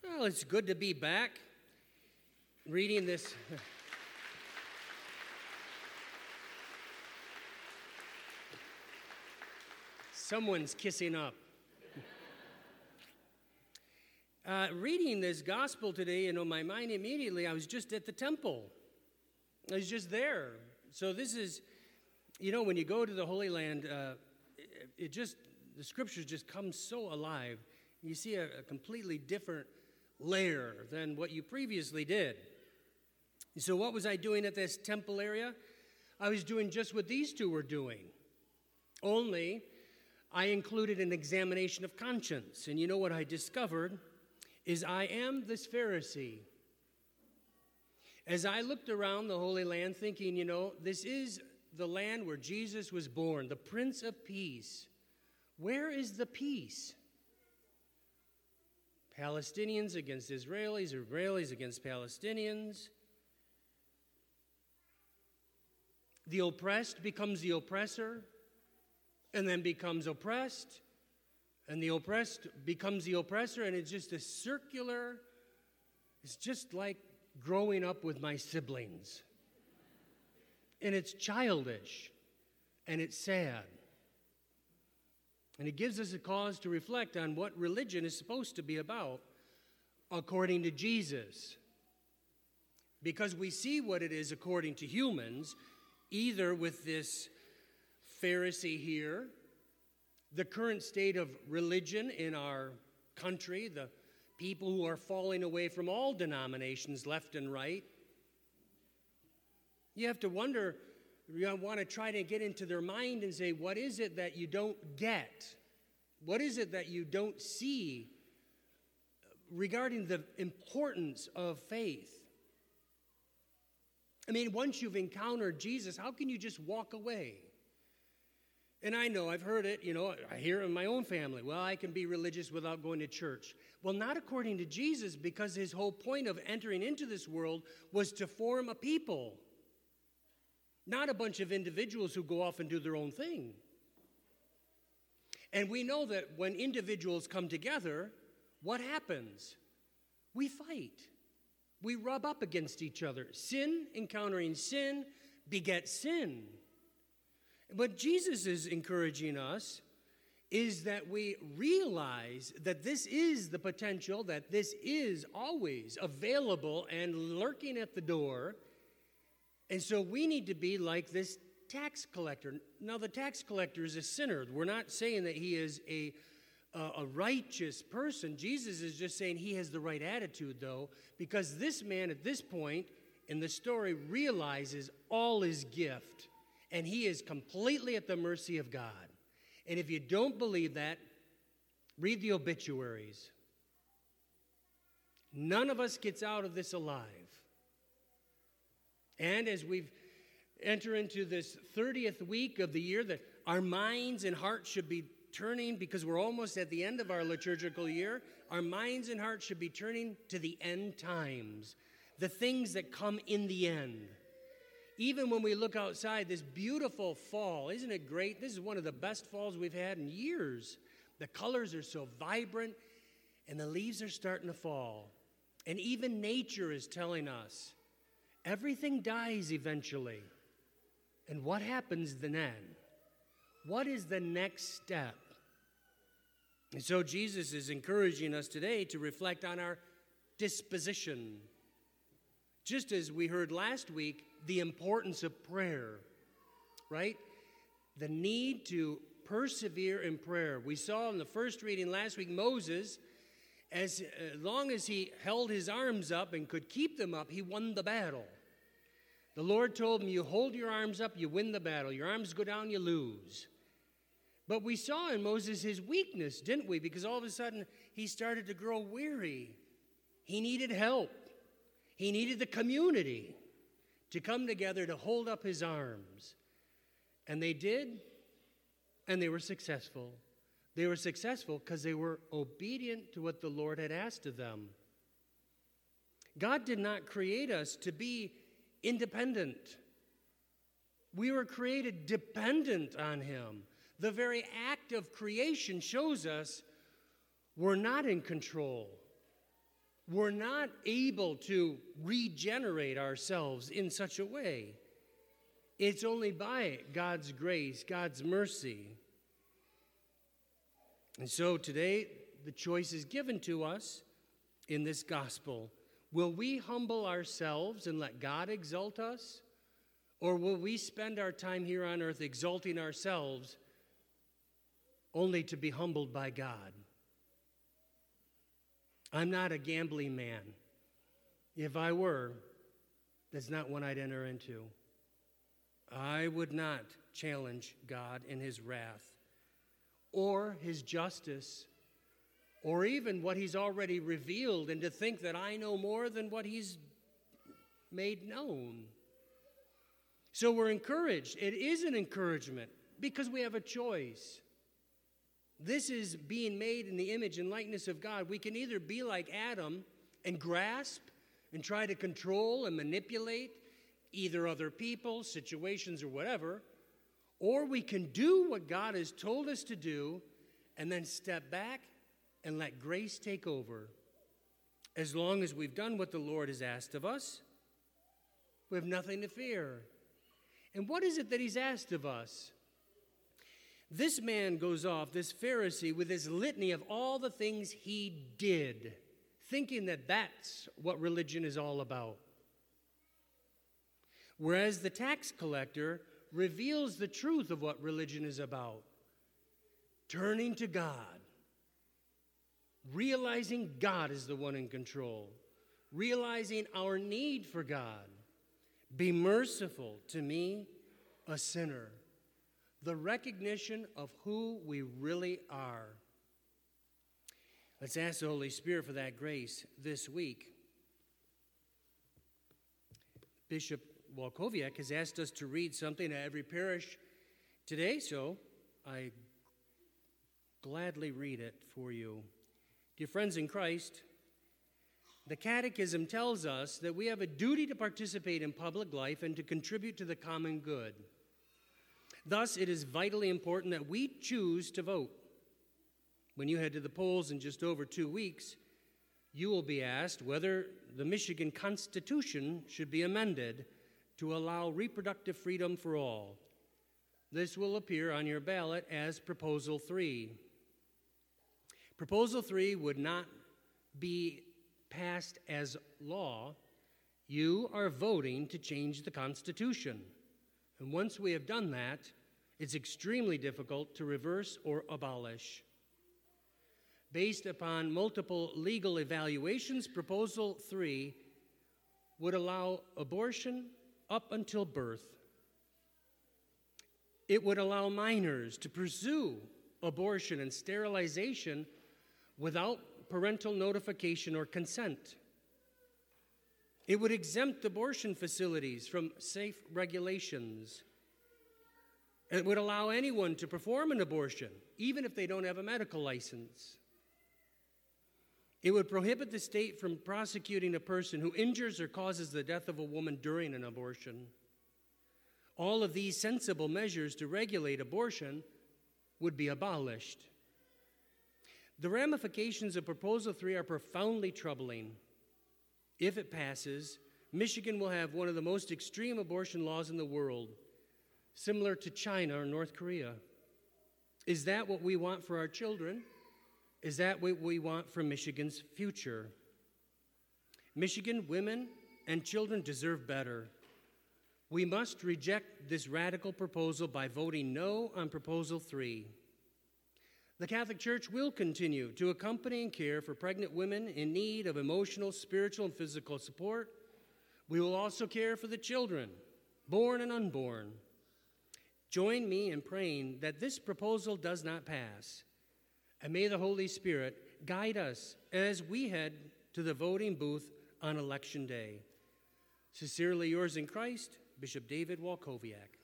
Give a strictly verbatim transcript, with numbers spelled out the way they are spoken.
Well, it's good to be back reading this. Someone's kissing up. Uh, reading this gospel today, you know, my mind immediately, I was just at the temple. I was just there. So this is, you know, when you go to the Holy Land, uh, it, it just, the scriptures just come so alive. You see a, a completely different layer than what you previously did. So what was I doing at this temple area? I was doing just what these two were doing. Only I included an examination of conscience. And you know what I discovered is I am this Pharisee. As I looked around the Holy Land thinking, you know, this is the land where Jesus was born, the Prince of Peace. Where is the peace? Palestinians against Israelis, Israelis against Palestinians. The oppressed becomes the oppressor, and then becomes oppressed, and the oppressed becomes the oppressor, and it's just a circular, it's just like growing up with my siblings. And it's childish, and it's sad. And it gives us a cause to reflect on what religion is supposed to be about according to Jesus. Because we see what it is according to humans, either with this Pharisee here, the current state of religion in our country, the people who are falling away from all denominations left and right. You have to wonder, you want to try to get into their mind and say, what is it that you don't get? What is it that you don't see regarding the importance of faith? I mean, once you've encountered Jesus, how can you just walk away? And I know, I've heard it, you know, I hear it in my own family. Well, I can be religious without going to church. Well, not according to Jesus, because his whole point of entering into this world was to form a people. Not a bunch of individuals who go off and do their own thing. And we know that when individuals come together, what happens? We fight. We rub up against each other. Sin encountering sin begets sin. What Jesus is encouraging us is that we realize that this is the potential, that this is always available and lurking at the door. And so we need to be like this tax collector. Now, the tax collector is a sinner. We're not saying that he is a, a, a righteous person. Jesus is just saying he has the right attitude, though, because this man at this point in the story realizes all his gift, and he is completely at the mercy of God. And if you don't believe that, read the obituaries. None of us gets out of this alive. And as we've entered into this thirtieth week of the year, that our minds and hearts should be turning, because we're almost at the end of our liturgical year, our minds and hearts should be turning to the end times, the things that come in the end. Even when we look outside, this beautiful fall, isn't it great? This is one of the best falls we've had in years. The colors are so vibrant, and the leaves are starting to fall. And even nature is telling us, everything dies eventually. And what happens then? What is the next step? And so Jesus is encouraging us today to reflect on our disposition. Just as we heard last week, the importance of prayer, right? The need to persevere in prayer. We saw in the first reading last week, Moses, as long as he held his arms up and could keep them up, he won the battle. The Lord told him, you hold your arms up, you win the battle. Your arms go down, you lose. But we saw in Moses his weakness, didn't we? Because all of a sudden, he started to grow weary. He needed help. He needed the community to come together to hold up his arms. And they did, and they were successful. They were successful because they were obedient to what the Lord had asked of them. God did not create us to be independent. We were created dependent on him. The very act of creation shows us we're not in control. we're not able to regenerate ourselves in such a way. It's only by God's grace, God's mercy. And so today, the choice is given to us in this gospel. Will we humble ourselves and let God exalt us? Or will we spend our time here on earth exalting ourselves only to be humbled by God? I'm not a gambling man. If I were, that's not one I'd enter into. I would not challenge God in his wrath or his justice or even what he's already revealed, and to think that I know more than what he's made known. So we're encouraged. It is an encouragement because we have a choice. This is being made in the image and likeness of God. We can either be like Adam and grasp and try to control and manipulate either other people, situations, or whatever, or we can do what God has told us to do and then step back and let grace take over. As long as we've done what the Lord has asked of us, we have nothing to fear. And what is it that he's asked of us? This man goes off, this Pharisee, with his litany of all the things he did, thinking that that's what religion is all about. Whereas the tax collector reveals the truth of what religion is about. Turning to God. Realizing God is the one in control. Realizing our need for God. Be merciful to me, a sinner. The recognition of who we really are. Let's ask the Holy Spirit for that grace this week. Bishop Walkowiak has asked us to read something at every parish today, so I gladly read it for you. Dear friends in Christ, the Catechism tells us that we have a duty to participate in public life and to contribute to the common good. Thus, it is vitally important that we choose to vote. When you head to the polls in just over two weeks, you will be asked whether the Michigan Constitution should be amended to allow reproductive freedom for all. This will appear on your ballot as Proposal three. Proposal three would not be passed as law. You are voting to change the Constitution. And once we have done that, it's extremely difficult to reverse or abolish. Based upon multiple legal evaluations, Proposal three would allow abortion up until birth. It would allow minors to pursue abortion and sterilization without parental notification or consent. It would exempt abortion facilities from safe regulations. It would allow anyone to perform an abortion, even if they don't have a medical license. It would prohibit the state from prosecuting a person who injures or causes the death of a woman during an abortion. All of these sensible measures to regulate abortion would be abolished. The ramifications of Proposal three are profoundly troubling. If it passes, Michigan will have one of the most extreme abortion laws in the world, similar to China or North Korea. Is that what we want for our children? Is that what we want for Michigan's future? Michigan women and children deserve better. We must reject this radical proposal by voting no on Proposal three. The Catholic Church will continue to accompany and care for pregnant women in need of emotional, spiritual, and physical support. We will also care for the children, born and unborn. Join me in praying that this proposal does not pass. And may the Holy Spirit guide us as we head to the voting booth on Election Day. Sincerely yours in Christ, Bishop David Walkowiak.